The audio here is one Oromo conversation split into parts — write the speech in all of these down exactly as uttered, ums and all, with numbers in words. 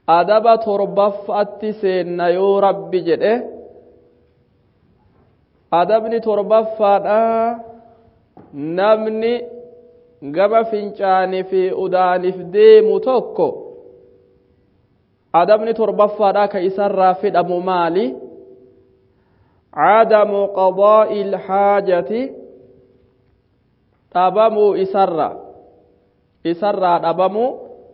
adaba torbaffaatti seenna yoo rabbi jedhe adabni torbaffaadha namni gama fincaanii fi udaaniif deemu tokko adabni torbaffaadha ka isarraa fidhamu maali cadamu qadaa'i ilhaajati dhabamuu isarra isarraa dhabamuu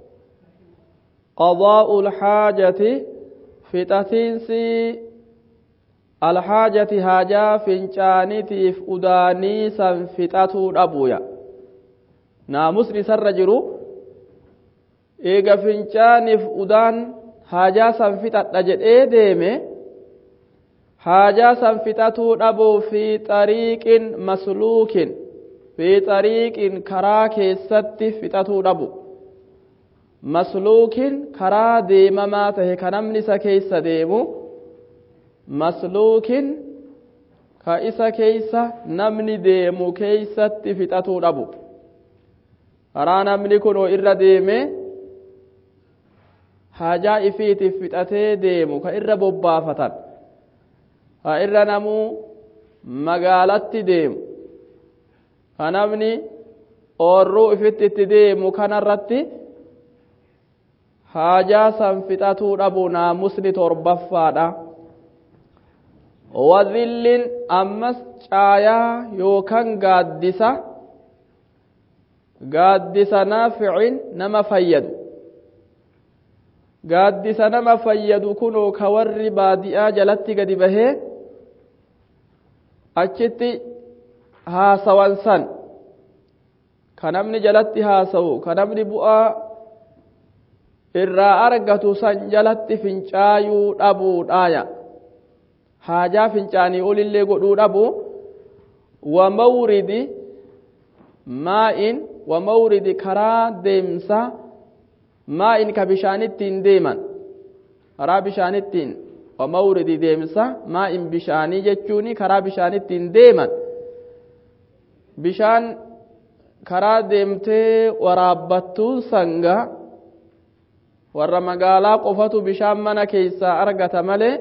qadaa'u ilhaajati fixatiinsi alhaajati haajaa fincaanitiif udaanii san fixatuu dhabuya naamusni isarra jiru eega fincaaniif udaan haajaa san fixadha jedhee deeme haajaa san fixatuu dhabuu fi xariiqin masluukin fi xariiqin karaa keessatti fixatuu dhabu masluukin karaa deemamaa tahe ka namni isa keessa deemu masluukin ka isa keessa namni deemu keessatti fixatuu dhabu karaa namni kun irra deeme haajaa ifiitiif fixatee deemu ka irra bobbaafatan ka irra namuu magaalatti deemu ka namni oorruu ifitti itti deemu kanarratti haajaa san fixatuu dhabu naamusni torbaffaadha wadhillin ammas caayaa yookan gaaddisa gaaddisa naaficin nama fayyadu gaaddisa nama fayyadu kunoo ka warri baadiyaa jalatti gadi bahee achitti haasawan san ka namni jalatti haasawu ka namni bu'aa irraa argatu san jalatti fincaayuu dhabuudhaaya haajaa fincaanii olillee godhuu dhabu wa mawridi maa'in wa mawridi karaa deemsa maa'in ka bishaanittiin deeman karaa bishaanittiin wa mawridi deemsa maa'in bishaanii jechuuni karaa bishaanittiin deeman bishaan karaa deemtee waraabbattuun sanga warra magaalaa qofatu bishaan mana keessaa argata malee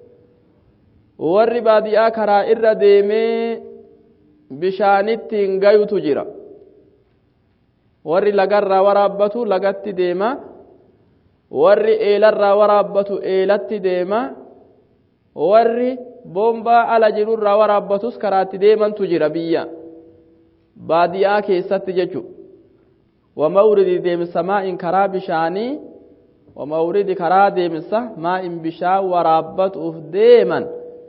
warri baadiyaa karaa irra deemee bishaanittiin gayutu jira warri lagarraa waraabbatu lagatti deema warri eelarraa waraabbatu eelatti deema warri boombaa ala jirurraa waraabbatus karaatti deemantu jira biyya baadiyaa keessatti jechu wa mawridi deemsa maa'in karaa bishaanii wa mawridi karaa deemsa maa'in bishaan waraabbatuuf deeman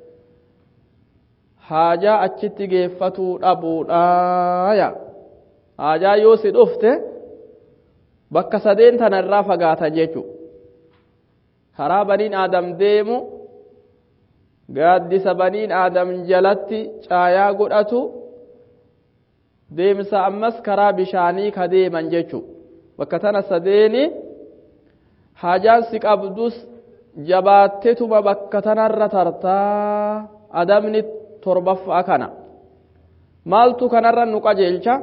haajaa achitti geeffatuu dhabuudhaaya haajaa yoo si dhufte bakka sadeen tana irraa fagaatan jechu karaa baniin aadam deemu gaaddisa baniin aadam jalatti caayaa godhatu deemsa ammas karaa bishaanii ka deeman jechu bakka tana sadeeni haajaan si qabdus jabaattetuma bakka tanarra tartaa adabni torbaffaa kana maaltu kanarra nu qajeelcha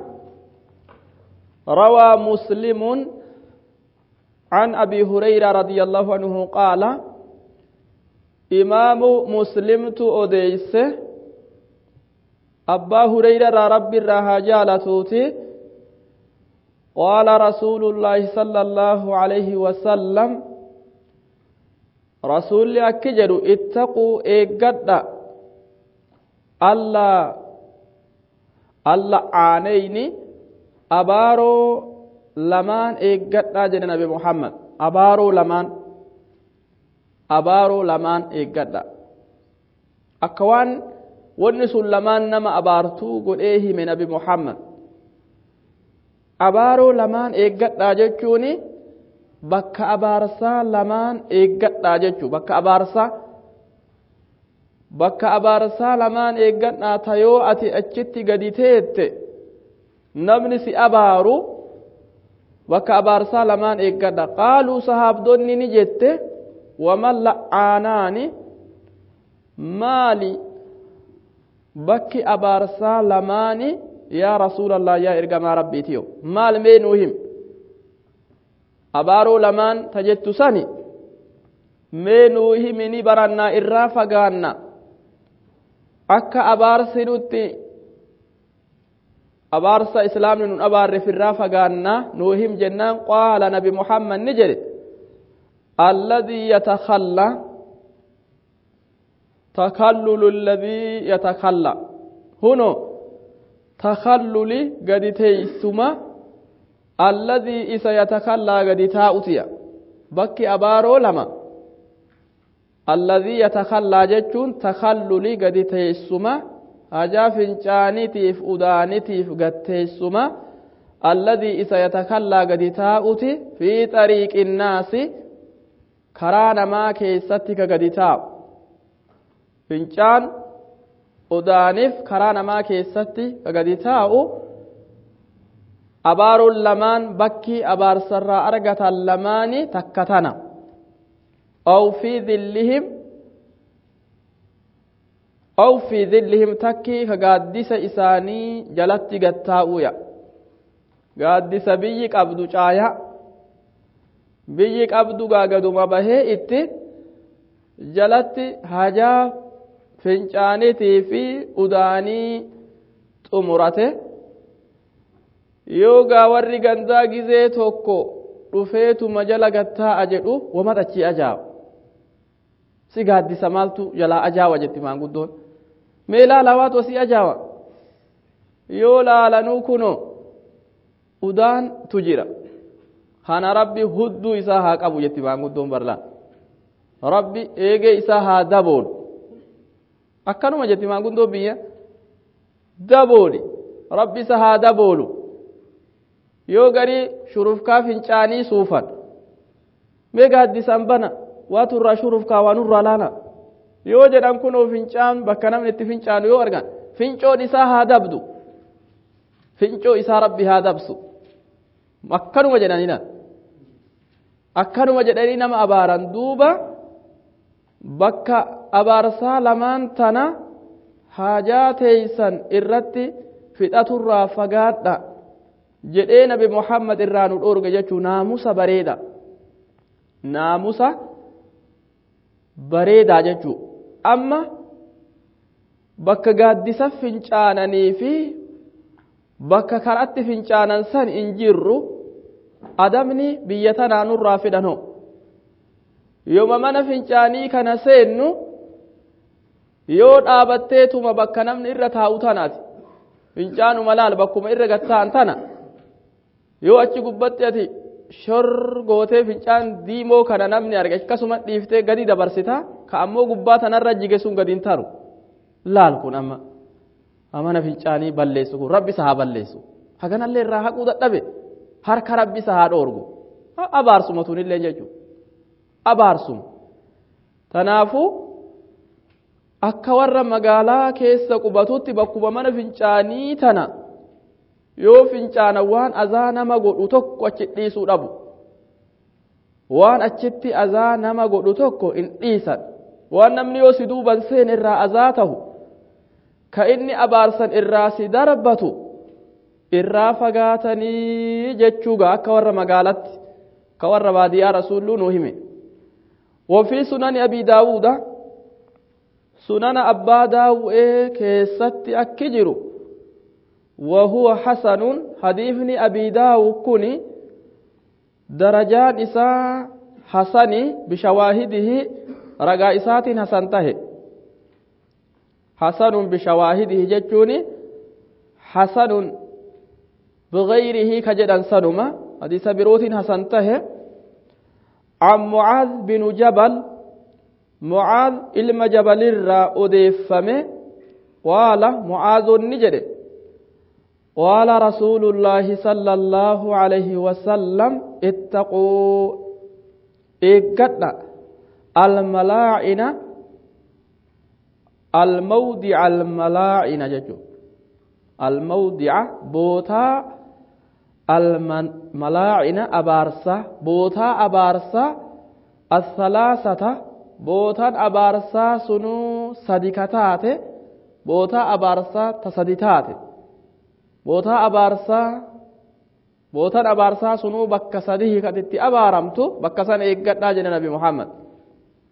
روى مسلم عن أبي هريرة رضي الله عنه قال إمام مسلم تؤديس أبا هريرة رب الرهاجالتوتي قال رسول الله صلى الله عليه وسلم رسول أكجر اتقوا إيقاد الله الله عانيني abaaroo lamaan eeggadhaa jedhe nabi muhammad abaaroo lamaan abaaroo lamaan eeggadha akka waan wanni sun lamaan nama abaartuu godhee hime nabi muhammad abaaroo lamaan eeggadhaa jechuun bakka abaarsaa lamaan eeggadhaa jechuu bakka abaarsaa bakka abaarsaa lamaan eeggadhaa tayoo ati achitti gadi teette namni si abaaru bakka abaarsaa lamaan eeggadha qaaluu sahaabdonni ni jette waman la'aanaani maali bakki abaarsaa lamaani yaa rasuulallah yaa ergamaa rabbiitiyo maal mee nuu him abaaroo lamaan ta jettu sani mee nuu himi barannaa irraa fagaanna akka abaarsi nutti abaarsa islaamni nun abaarre firraa fagaanna nuu him jennaan qaala nabi muhammad ni jedhe alladhi yatakhalla takallulu alladhi yatakhalla huno takhalluli gadi teeysuma alladhi isa yatakhalla gadi taa'utiya bakki abaaroo lama alladhi yatakhalla jechuun takhalluli gadi teeysuma hajaa fincaanitiif udaanitiif gatteeysuma alladhi isa yatakhalla gadi taa'uti fi xariiqi innaasi karaa namaa keessatti ka gadi taa'u fincaan udaaniif karaa namaa keessatti ka gadi taa'u abaaruun lamaan bakki abaarsarraa argatan lamaani takka tana aw fi dhillihim aw fi dhillihim takki ka gaaddisa isaanii jalatti gattaa'uya gaaddisa biyyi qabdu caaya biyyi qabdu gaagaduma bahee itti jalatti hajaa fincaanitii fi udaanii xumurate yoogaa warri gandaa gizee tokko dhufeetuma jala gattaa'a jedhu wamat achii ajaa'a si gaaddisa maaltu jalaa ajaawa jetti maanguddoon mee laala waatu asii ajaawa yoo laalanuu kuno udaan tu jira kana rabbi hudduu isaa haa qabu jetti maanguddoon barlaan rabbi eegee isaa haa daboolu akkanuma jetti maanguddoon biyya dabooli rabbi isa haa daboolu yoo garii shurufkaa fincaanii suufan mee gaaddisan bana waatu irraa shurufkaa waan irraa laala yoo jedhan kunoo fincaan bakka namni itti fincaanu yoo argan fincoon isaa haa dabdu fincoo isaa rabbi haa dabsu akkanuma jedhanina akkanuma jedhanii nama abaaran duuba bakka abaarsaa lamaan tana haajaa teeysan irratti fixaturraa fagaadha jedhee nabi muhammad irraa nu dhoorge jechuu naamusa bareeda naamusa bareedaa jechuu amma bakka gaaddisa fincaananii fi bakka karaatti fincaanan san hin jirru adamni biyya tanaa nurraa fidhanoo yooma mana fincaanii kana seennu yoo dhaabatteetuma bakka namni irra taa'u tanaati fincaanuma laal bakkuma irra gatta'an tana yoo achi gubbatti ati shor gootee fincaan diimoo kana namni arge akkasuma dhiiftee gadi dabarsita ka ammoo gubbaa tanarra jige sun gadi hin taru laal kun amma amana fincaanii balleessu kun rabbi isa haa balleessu haganallee irraa haquu dadhabe harka rabbi isa haa dhoorgu abaarsuma tunillee jechuudha abaarsuma tanaafu akka warra magaalaa keessa qubatutti bakkuma mana fincaanii tana yoo fincaana waan azaa nama godhu tokko achi dhiisuu dhabu waan achitti azaa nama godhu tokko hin dhiisan waan namni yoo si duuban seen irraa azaa tahu ka inni abaarsan irraa si darbatu irraa fagaatanii jechuuga akka warra magaalatti ka warra baadiyyaa rasuullu nuu hime وفي سنن أبي داود سنن أبا داود كيست أكجر وهو حسن حديثني أبي داود كني درجات إساء حسن بشواهده رقائسات حسنته حسن بشواهده جتوني حسن بغيره كجدا سنما حديث بروت حسنته عن معاذ بن جبل معاذ علم جبل الرا أديفمه قال معاذ النجد قال رسول الله صلى الله عليه وسلم اتقوا إيقظنا الملاعن الموضع الملاعن ججو الموضع بوتا الملاعن أبارسة بوتا أبارسة الثلاثة بوتا أبارسة سنو صديقتات بوتا أبارسة تصديقات بوتا أبارسة بوتا أبارسة سنو بك صديقة تتي أبارمتو بك سن إيقات ناجن نبي محمد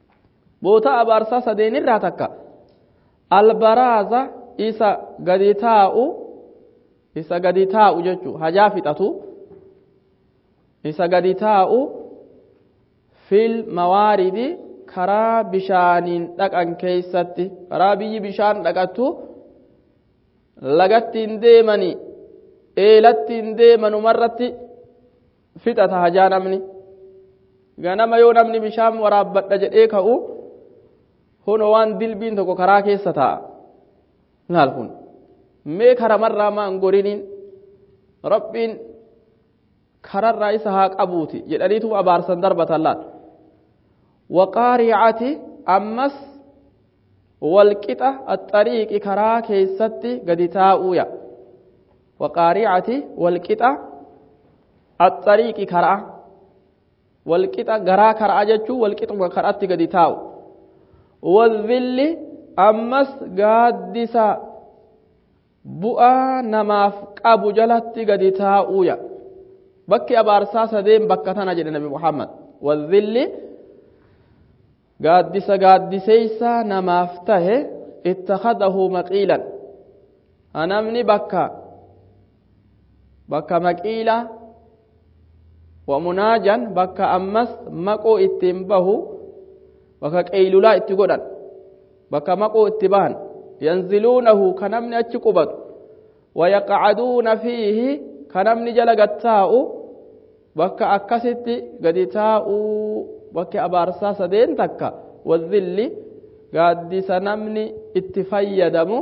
boota abaarsaa sadeen irraa takka albaraaza isa gadi taa'u isa gadi taa'u jechuun hajaa fixatu isa gadi taa'u fil mawaaridi karaa bishaaniin dhaqan keessatti karaa biyyi bishaan dhaqattu lagattiin deemanii eelattiin deemanu marratti fixata hajaa namni ganama yoo namni bishaan waraabbadha jedhee ka'u hono waan dilbiin tokko karaa keessa taa'a maal kun mee karamarraa maan goriniin rabbiin kararraa isa haa qabuuti jedhaniitu abaarsan darbatan laal waqaariicati ammas walqixa axariiqi karaa keessatti gadi taa'uuya waqaariicati walqixa axariiqi karaa walqixa garaa karaa jechuun walqixuma karaatti gadi taa'u wadhilli ammas gaaddisa bu'aa namaaf qabu jalatti gadi taa'uuya bakki abaarsaa sadeen bakka tana jedhe nabi muhammad wadhilli gaaddisa gaaddiseysa namaaf tahe ittakhadahu maqiilan namni bakka bakka maqiila wa munaajan bakka ammas maqoo ittiin bahu bakka qeylulaa itti godhan bakka maqoo itti bahan yanziluunahu ka namni achi qubatu wayaqacaduuna fiihi ka namni jala gad taa'u bakka akkasitti gadi taa'uu bakki abaarsaa sadeen takka wadhilli gaaddisa namni itti fayyadamu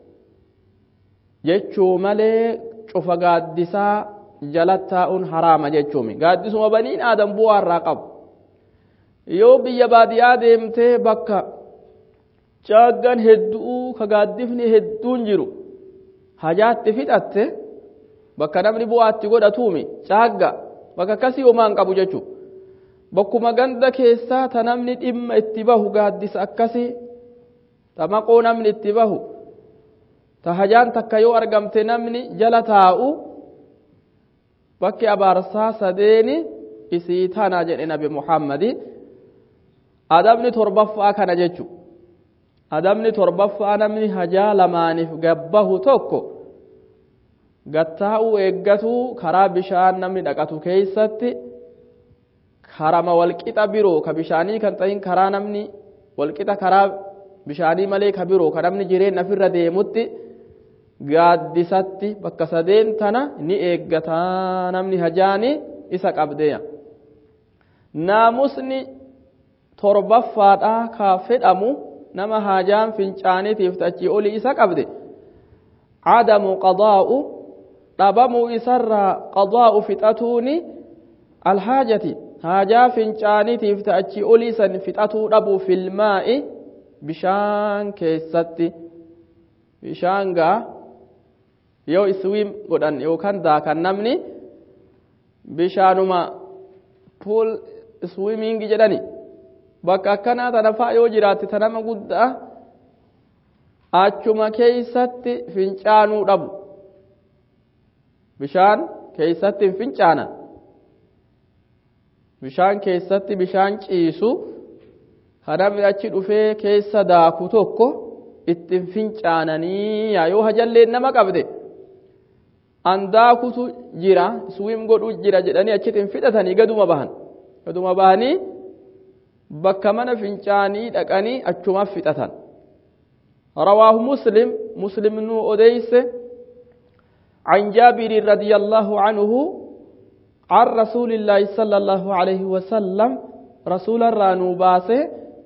jechuu malee cufa gaaddisaa jala taa'uun haraama jechuumi gaaddisuma baniin aadam bu'aa irraa qabu yoo biyya baadiyaa deemtee bakka caaggan hedduu ka gaaddifni hedduun jiru hajaatti fixatte bakka namni bu'aatti godhatuumi caagga bakka akkasii homaan qabu jechuu bakkuma ganda keessaa ta namni dhimma itti bahu gaaddisa akkasii ta maqoo namni itti bahu ta hajaan takka yoo argamte namni jala taa'u bakki abaarsaa sadeeni isii tana jedhe nabi muhammadi adabni torbaffaa kana jechu adabni torbaffaa namni hajaa lamaaniif gabbahu tokko gattaa'uu eeggatuu karaa bishaan namni dhaqatu keessatti karama walqixa biroo ka bishaanii kan ta'in karaa namni walqixa karaa bishaanii malee ka biroo ka namni jireenya ofirra deemutti gaaddisatti bakka sadeen tana ni eeggataa namni hajaani isa qabdeya naamusni torbaffaadha ka fedhamu nama hajaan fincaaniitiif tachii olii isa qabde cadamu qadaa'u dhabamuu isarraa qadaa'u fixatuuni alhaajati hajaa fincaaniitiif tachii olii san fixatuu dhabuu filmaa'i bishaan keessatti bishaan gaa yoo iswiim godhan yookaan daakan namni bishaanuma pool iswiimingi jedhani bakka akkanaa tana faa yoo jiraatte ta nama guddaa achuma keessatti fincaanuu dhabu bishaan keessatti hin fincaanan bishaan keessatti bishaan ciisu kanamni achi dhufee keessa daaku tokko ittiin fincaananii yoo hajalleen nama qabde an daakutu jira iswiim godhu jira jedhanii achitti hin fidhatanii gaduma bahan gaduma bahanii bakka mana fincaanii dhaqanii achuma fixatan rawaahu muslim muslim nu odeyse عن جابر رضي الله عنه عن رسول الله صلى الله عليه وسلم رسول الرانو باسه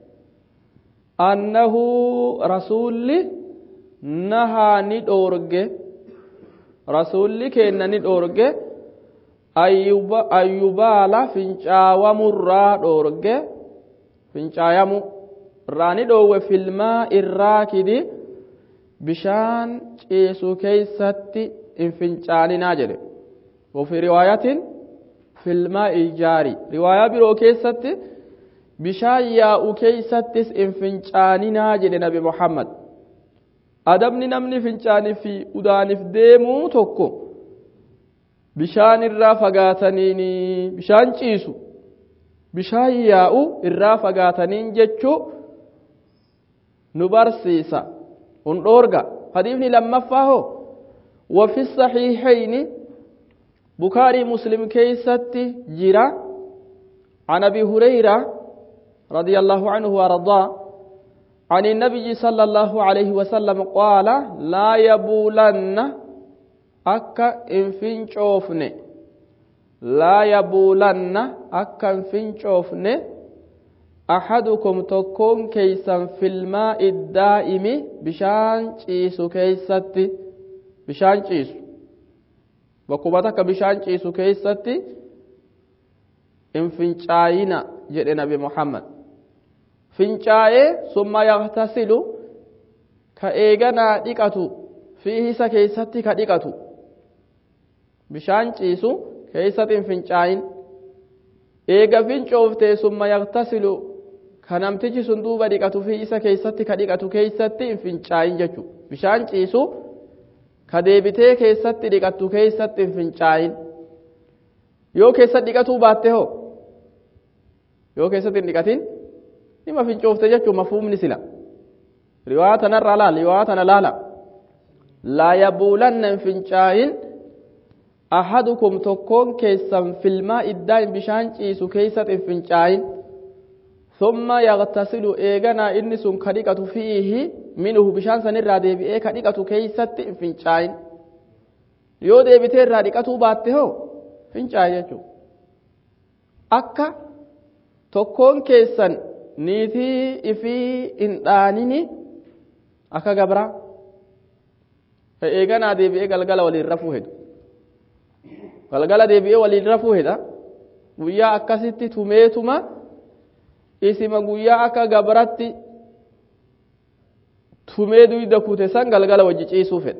أنه رسول نهى ندورج رسول كأن ندورج أيوب أيوبالا فينشاوا مرا دورج فينشايا مراني دو في الماء الراكد بشان يسوع كيستي إن فينشاني ناجر وفي رواية في الماء الجاري رواية برو كيستي بشان يا كيستي إن فينشاني ناجر نبي محمد adabni namni fincaanii fi udaaniif deemuu tokko bishaan irraa fagaataniini bishaan ciisu bishaan yaa'u irraa fagaataniin jechuu نبرسيسا undorga حديثني لما فاهو وفي الصحيحين بخاري مسلم كيستي جرا عن ابي هريره رضي الله عنه وارضاه عن النبي صلى الله عليه وسلم قال لا يبولن اكا انفنچوفن لا يبولن اكا انفنچوفن أحدكم تكون كيسا في الماء الدائم بشان چيسو كيستي بشان چيسو وكبتك بشان چيسو كيستي انفنچاينا جد نبي محمد فنچاي ثم يغتسل كأيغنا ديكتو فيه سكيستي كديكتو بشان چيسو كيستي انفنچاين إيغا فنچوفته ثم يغتسل kanamtichi sun duuba dhiqatu fi isa keessatti ka dhiqatu keessatti hin fincaayin jechuudha bishaan ciisu ka deebitee keessatti dhiqatu keessatti hin fincaayin yoo keessatti dhiqatuu baatte hoo yoo keessatti hin dhiqatin nima fincoofte jechuun mafhuumni sila riwaayaa tanarraa laala riwaayaa tana laala laa yabuulanna hin fincaayin ahadukum tokkoon keessan filmaa iddaan bishaan ciisu keessatti hin fincaayin ثم يغتسل إيغانا إنس كديقة فيه منه بشان سنر ديبئ كديقة كيست فنشاين يو ديبتر راديقة باته فنشاين يجو أكا تكون كيسن نيتي إفي إندانيني أكا غبرا إيغانا ديبئ غلغل وللرفو هدو غلغل ديبئ وللرفو هدا ويا أكا ستي تميتما isima guyyaa akka gabratti tumee duyda kute san galgala wajji ciisuu fedha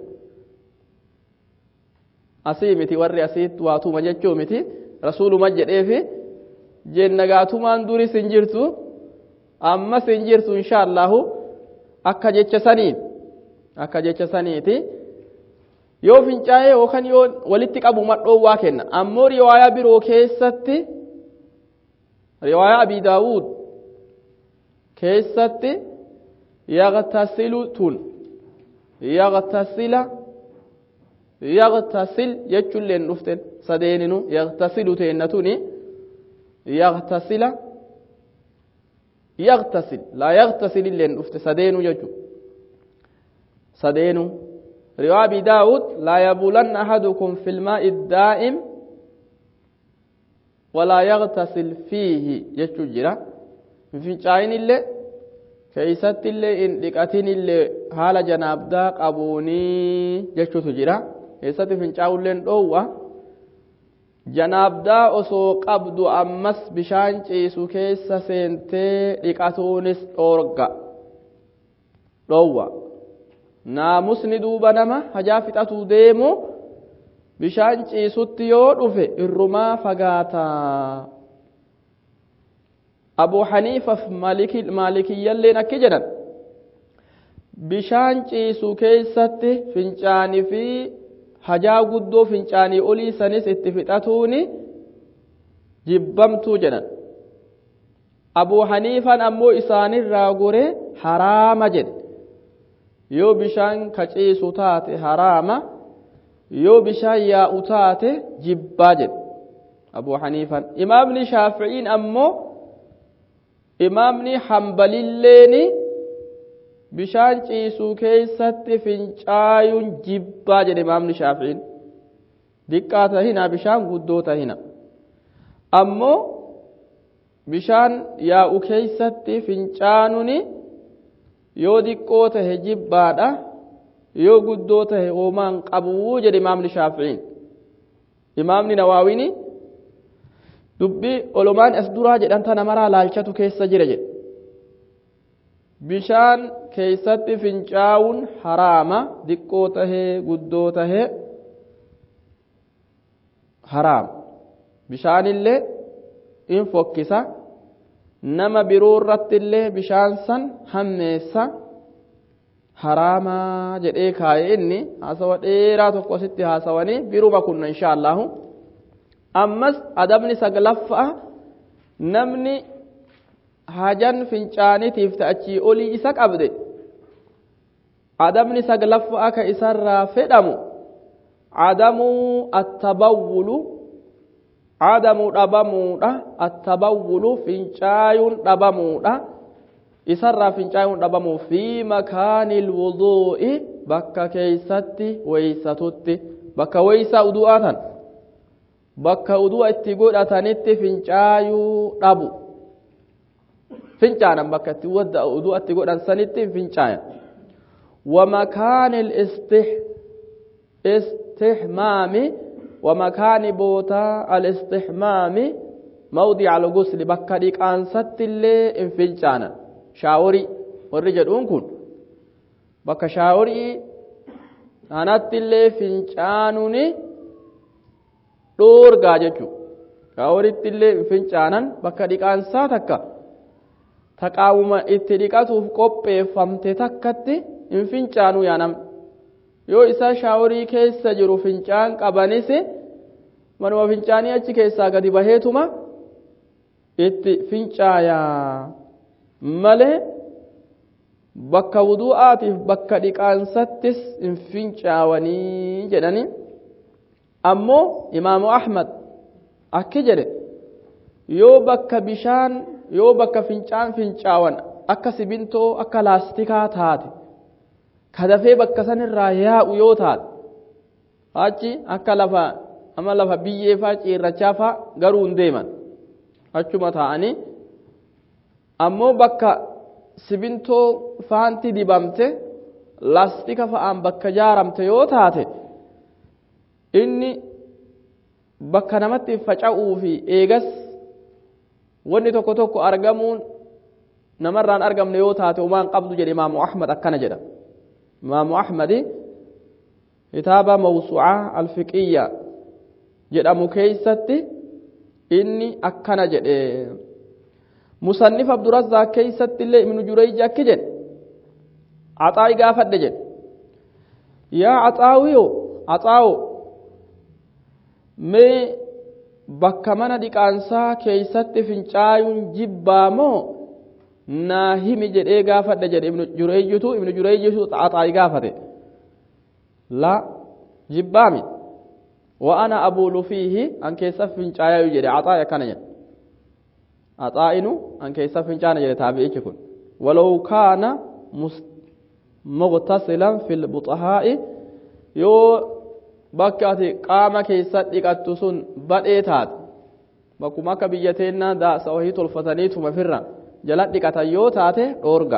asii miti warri asiitti waatuma jechuu miti rasuuluma jedheefi jennagaatumaan duri sin jirtu amma sin jirtu inshaallahu akka jecha saniin akka jecha saniiti yoo fincaa'ee yookaan yoo walitti qabu madhoowwaa kenna ammoo riwaayaa biroo keessatti riwaayaa abii daawud keessatti yagtasilu tun yagtasila yagtasil jechuulleen dhuften sadeeninu yagtasilu teennatuni yagtasila yagtasil laa yagtasil illeen dhufte sadeenu jechu sadeenu riwaa abii daawud laa yabulanna ahadukum fi lmaa'i daa'im walaa yagtasil fiihi jechuu jira fincaa'in illee keeysatti illee in dhiqatin illee haala janaabdaa qabuunii jechuutu jira keessatti fincaa'ulleen dhoowwa janaabdaa osoo qabdu ammas bishaan ciisu keessa seentee dhiqatuunis dhoorga dhoowwa naamusni duuba nama hajaa fixatuu deemu bishaan ciisutti yoo dhufe irrumaa fagaataa Abu Hanifa Maliki Maliki yalleen akki jedhan bishaan ciisu keessatti fincaanii fi hajaa guddoo fincaanii olii sanis itti fixatuuni jibbamtuu jedhan Abu Hanifan ammoo isaanirraa gore haraama jedhe yoo bishaan ka ciisu taate haraama yoo bishaan yaa'u taate jibbaa jedhe Abu Hanifan imaamni Shaafi'iin ammoo imaamni hambalilleeni bishaan ciisuu keessatti fincaayuun jibbaa jedhe imaamni Shaafi'iin diqqaa tahina bishaan guddoo tahina ammoo bishaan yaa'u keessatti fincaanuuni yoo diqqoo tahe jibbaadha yoo guddoo tahe hoomaan qabuu jedhe imaamni Shaafi'iin imaamni Nawaawini dubbii olumaan as duraa jedhan tana maraa laalchatu keessa jira jedhe bishaan keessatti fincaa'uun haraama diqqoo tahee guddoo tahee haraam bishaanillee in fokkisa nama biroo irratti illee bishaan san hammeessa haraamaa jedhee kaa'ee inni haasawa dheeraa tokko sitti haasawanii biruma kunna inshaallahu ammas adabni saglaffaa namni hajan fincaanitiif ta'achii olii isa qabde adabni saglaffa aka isarraa fedhamu adamu attabawwulu adamu dhabamuudha attabawwulu fincaayuun dhabamuudha isarraa fincaayuun dhabamu fi makaanil wuduu'i bakka keeysatti weeysatutti bakka weeysa udu'aatan bakka udu'a itti godhatanitti fincaayuu dhabu fincaanan bakka itti wadda udu'a itti godhan sanitti fincaayan wa makaanil istih istihmaami wa makaani boota al istihmaami mawdi al gusli bakka dhiqaansatti illee in fincaanan shaaworii warri jedhuun kun bakka shaaworii kanatti illee fincaanuuni dhoorgaa jechuudha. Shaaworitti illee fincaanan bakka dhiqaansaa takka taqaawuma itti dhiqatuuf qopheeffamte takkatti hin fincaanu yaanam yoo isa shaaworii keessa jiru fincaan qabanis manuma fincaanii achi keessaa gadi baheetuma itti fincaayaa malee bakka wudu'aatiif bakka dhiqaansattis hin fincaawanii jedhani ammoo imaamu ahmad akki jedhe yoo bakka bishaan yoo bakka fincaan fincaawan akka sibintoo akka laastikaa taate kadafee bakka sanirraa yaa'u yoo taate achi akka lafa ama lafa biyyeefaa ciirrachaafaa garuu hin deeman achuma ta'anii ammoo bakka sibintoo faanti dibamte laastika fa'aan bakka jaaramte yoo taate inni bakka namatti faca'uu fi eegas wanni tokko tokko argamuun namarraan argamne yoo taate umaan qabdu jedhe imaamu ahmad akkana jedha imaamu ahmadi kitaaba mawsu'aa alfiqiyya jedhamu keeysatti inni akkana jedhe musannif abdurazzaq keeysatti illee ibnu jurayj akki jedhe axaa'i gaafadhe jedhe yaa axaawiyo axaawo mee bakka mana dhiqaansaa keeysatti fincaayuun jibbaa moo naa himi jedhee gaafadhe jedhe ibnu jurayjitu ibnu jurayjitu axaa'i gaafate la jibbaami wa ana abuulu fiihi an keessa fincaayayu jedhe axaa'i akkana jedhe axaa'inu an keessa fincaana jedhe taabi'ichi kun walaw kaana mughtasilan fil buxahaa'i yoo bakka ati qaama keessa dhiqattu sun badhee taate bakkuma akka biyya teennaa daasa wahii tolfataniituma firra jala dhiqatan yoo taate dhoorga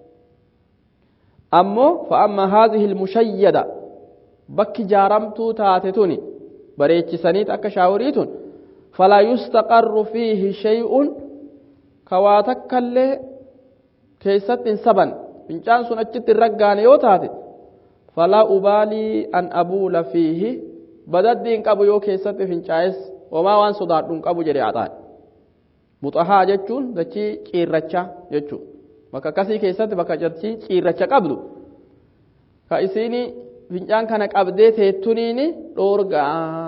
ammoo fa amma haadhihi ilmushayyada bakki jaaramtuu taate tuni bareechisaniit akka shaaworii tun falaa yustaqarru fiihi shay'un kawaa takkallee keessatti hin saban fincaan sun achitti hin raggaane yoo taate فلا أبالي أن أبول فيه بدد دين قبو يو كيست فينچايس وما وان صدار دون قبو جري عطان بطها جتون دچي چيرچا جچو بكا كسي كيست بكا جتي چيرچا قبدو فإسيني فينچان كان قبدي تيتونيني دورغا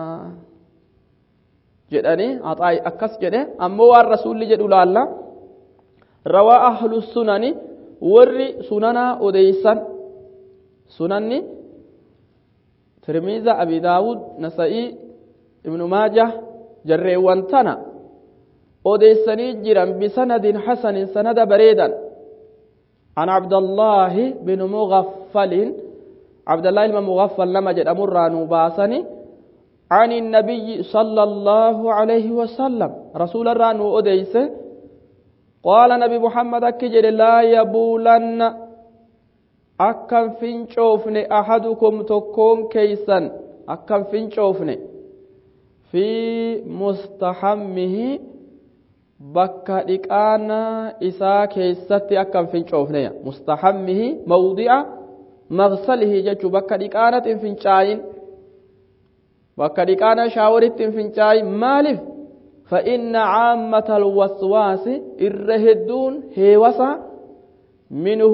جداني عطاي أكس جده أمو وار رسول جدو لالا روا أهل السنن ورّي سننا أديسان sunanni tirmiza abi daawud nasa'i ibnu maajah jarreewwan tana odeessanii jiran bisanadin hasanin sanada bareedan an abdallahi bin mughaffalin abdallahi ilma mughaffal nama jedhamurraa nuu baasani عن النبي صلى الله عليه وسلم رسول الله نو أديس قال نبي محمد أكجر لا يبولن أكم فينشوفن أحدكم تكون كيسا أكم فينشوفن في مستحمه بكا إكانا إسا كيستي أكم فينشوفن مستحمه موضع مغسله جج بكا إكانة فينشاين بكا إكانا شاورت فينشاين مالف فإن عامة الوسواس الرهدون هيوسا منه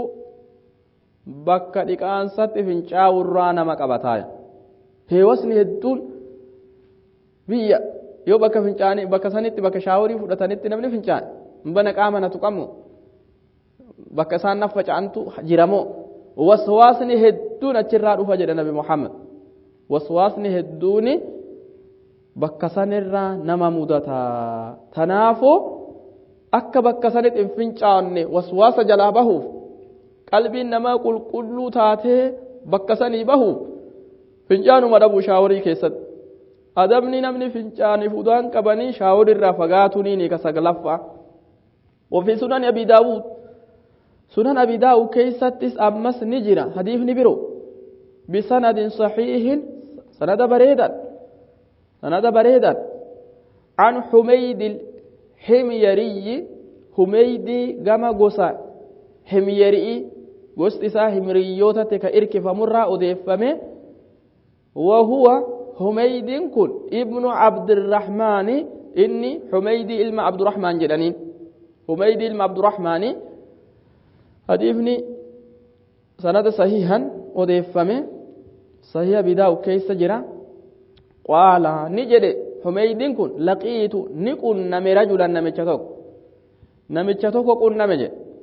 bakka dhiqaansatti fincaa'urraa nama qabataaya heewasni hedduun biyya yoo bakka fincaanii bakka sanitti bakka shaaworii fudhatanitti namni fincaane bana qaama na tuqamu bakka isaan naf faca'antu jiramoo waswaasni hedduun achirraa dhufa jedha nabi Muhammad waswaasni hedduun bakka sanirraa nama mudata tanaafu akka bakka sanitti hin fincaanne waswaasa jalaa bahuuf qalbiin namaa qulqulluu taatee bakka sanii bahuuf fincaanuma dhabuu shaaworii keessatti adabni namni fincaaniif udaan qabanii shaaworii irraa fagaatuun ni ka saglaffaa وفي سنن أبي داود سنن أبي داود كيستس أمس نجرة حديث نبرو بسند صحيح سند بريدا سند بريدا عن حميد الحميري حميدي جما قصا حميري قصت إسا حميريوتا تكا إرك فمرة أدفمه وهو حميد كن ابن عبد الرحمن إني حميدي إلما عبد الرحمن جلانين حميد بن عبد الرحمن حديثني سند صحيحا وديفمه صحيح بداو كيس جرا قال نجد حميد كن لقيت نكون نم رجلا نمچتوك نمچتوك كن نمج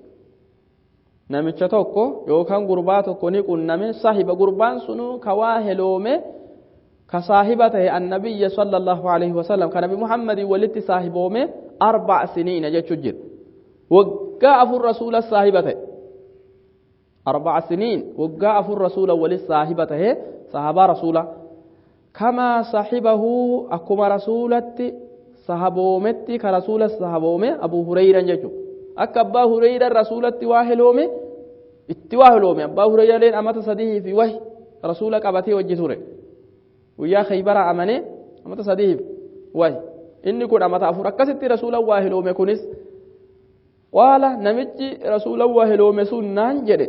نمچتوك يوكان غرباتو كوني كن نم صاحب غربان سنو كواهلومه كصاحبته النبي صلى الله عليه وسلم كان نبي محمد ولدت صاحبومه أربع سنين جتشجر وقع أفو الرسول صاحبته أربع سنين وقع أفو الرسول ولد صاحبته صحابة رسوله كما صاحبه أكما رسولت صحابومتي كرسول صحابومه أبو هريرة جتشو أكبا هريرة رسولت واهلومه اتواهلومه أبا هريرة لين أمت صديه في وحي رسولك أبتي وجسوره ويا خيبر أمنه أمت صديه وحي inni kun amata afur akkasitti rasuula waa hiloome kunis wala namichi rasuula waa hiloome sun naan jedhe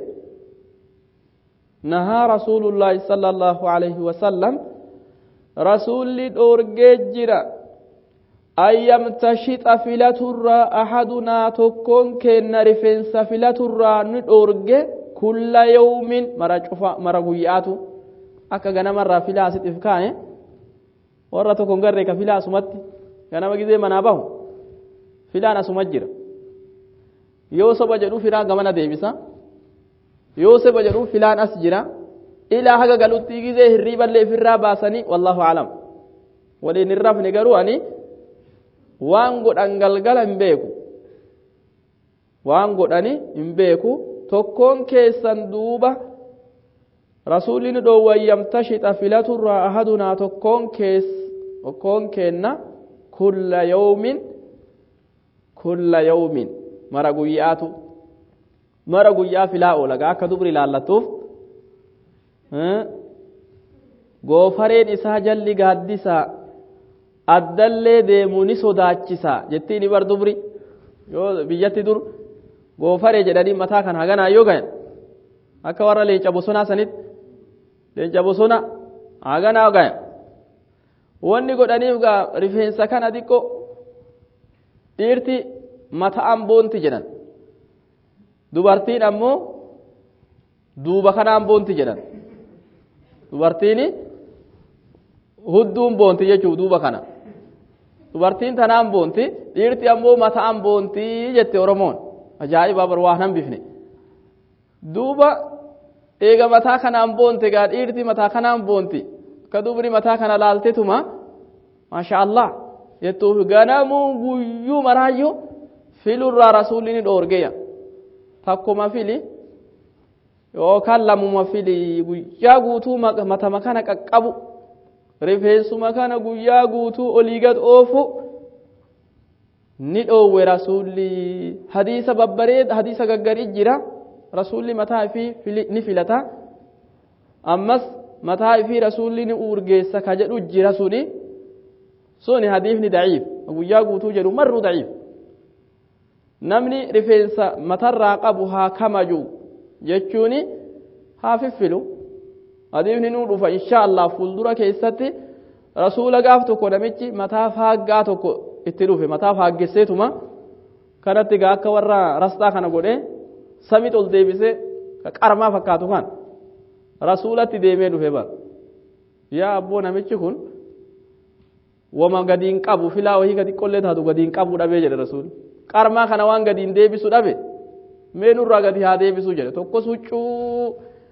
nahaa rasuulullaahi sallallahu alaihi wasallam rasuulli dhoorgee jira ayyamtashixa filaturraa ahadunaa tokkoon keenna rifeensa filaturraa ni dhoorge kulla yawmin mara cufa mara guyyaatu akka ganamarraa filaa asitif kaa'e warra tokkoon garree ka filaa asumatti ganama gizee manaa bahu filaan asuma jira yoo soba jedhu filaan gamana deebisa yoo soba jedhu filaan as jira ilaa haga galutti gizee hirriiballee ifirraa baasanii wallahu alam waliin irrafne garuu ani waan godhan galgala hin beeku waan godhani hin beeku tokkoon keessan duuba rasuulli nu dhoowwayyamtashixa filaturraa ahadunaa tokkoon kees tokkoon keenna كل يوم كل يوم مرا غياتو مرا غيا فلا اولا كدبر لالتوف ها غوفرين اسا جلي غاديسا ادله ديموني سوداچيسا جتيني بر دبري يو بيجتي دور غوفري جداني متا كان هغنا يوغا اكا ورا ليچا بوسنا سنيت ليچا بوسنا هغنا يوغا wanni godhaniif gaa rifeensa kana xiqqoo dhiirti mataan boonti jedhan dubartiin ammoo duuba kanaan boonti jedhan dubartiin hudduun boonti jechuun duuba kana dubartiin tanaan boonti dhiirti ammoo mataan boonti jette Oromoon ajaa'iba bar waan hambifne duuba eega mataa kanaan boonte gaa dhiirti mataa kanaan boonti kadubri mataa kana laaltetuma masha Allah yettuuf ganamuu guyyuu maraayyuu filurraa rasuulli dhoorgeya takkuma fili yookaan lamuma fili guyyaa guutuu matama kana qaqqabu rifeensuma kana guyyaa guutuu olii gad oofu ni dhoowwe rasuulli hadiisa babbareed hadiisa gaggarii jira rasuulli mataa fi ni filata ammas mataa fi rasuulli ni urgeessa ka jedhu jira suni suni hadiifni daciif guyyaa guutuu jedhu marru daciif namni rifeensa matarraa qabu haa kamaju jechuuni haa fiffilu hadiifni nu dhufa insha Allah fuuldura keessatti rasuula gaaf tokko namichi mataa faaggaa tokko itti dhufe mataa faaggesseetuma kanatti gaa akka warra rastaa kana godhe samii ol deebise qarmaa fakkaatu kan rasuulatti deemee dhufe bar yaa abboo namichi kun wama gadiin qabu filaa wahii gadi qollee taatu gadiin qabu dhabee jedhe rasuul qarmaa kana waan gadiin deebisu dhabe mee nurraa gadi haa deebisu jedhe tokkos huccuu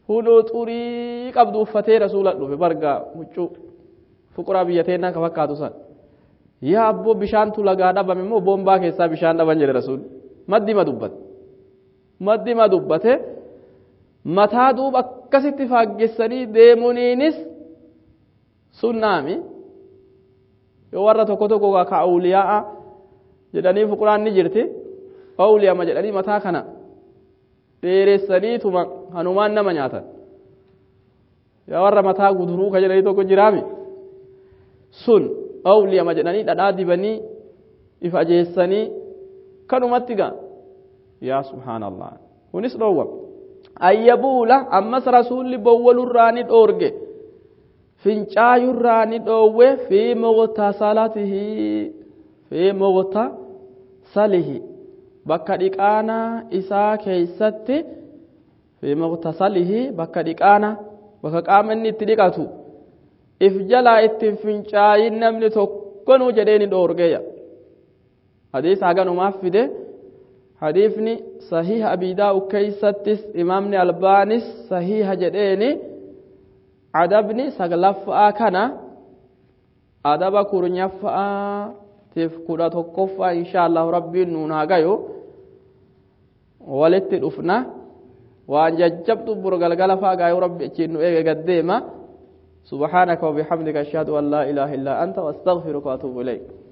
hunoo xurii qabdu uffatee rasuula dhufe bargaa huccuu fuqura biyya teenyaa ka fakkaatu san yaa abboo bishaantu lagaa dhabame immoo boombaa keessaa bishaan dhaban jedhe rasuul maddima dubbate maddima dubbate mataa duuba akkasitti faaggeessanii deemuniinis sunnaami yoo warra tokko tokko ka awliyaa jedhanii fuquraan ni jirti awliyaa jedhanii mataa kana dheeressaniituma hanumaan nama nyaatan yaa warra mataa guduruu ka jedhanii tokko jiraami sun awliyaa jedhanii dhadhaa dibanii if ajeessanii kanumatti gaa yaa subhaanallah kunis dhoowwam ayyabuula ammas rasuulli bowwalurraani dhoorge fincaayurraani dhoowwe fi mughtasalatihi fi mughtasalihi bakka dhiqaanaa isaa keeysatti fi mughtasalihi bakka dhiqaana bakka qaama inni itti dhiqatu if jalaa ittiin fincaayin namni tokkonuu jedheeni dhoorgeya hadiisa haganumaaf fide hadiifni sahiha Abi Daawud keeysattis imaamni Albaanis sahiha jedheeni adabni saglaffaa kana adaba kurnyaffaa tiif kudha tokkoffaa inshaallahu rabbiin nuun haa gayu walitti dhufna waan jajjabdu burgalgala faa gaayuu rabbi achiin nu eege gaddeema subhaanaka wa bihamdika ashhadu an laa ilaaha illaa anta wastaghfiruka wa atuubu ilayk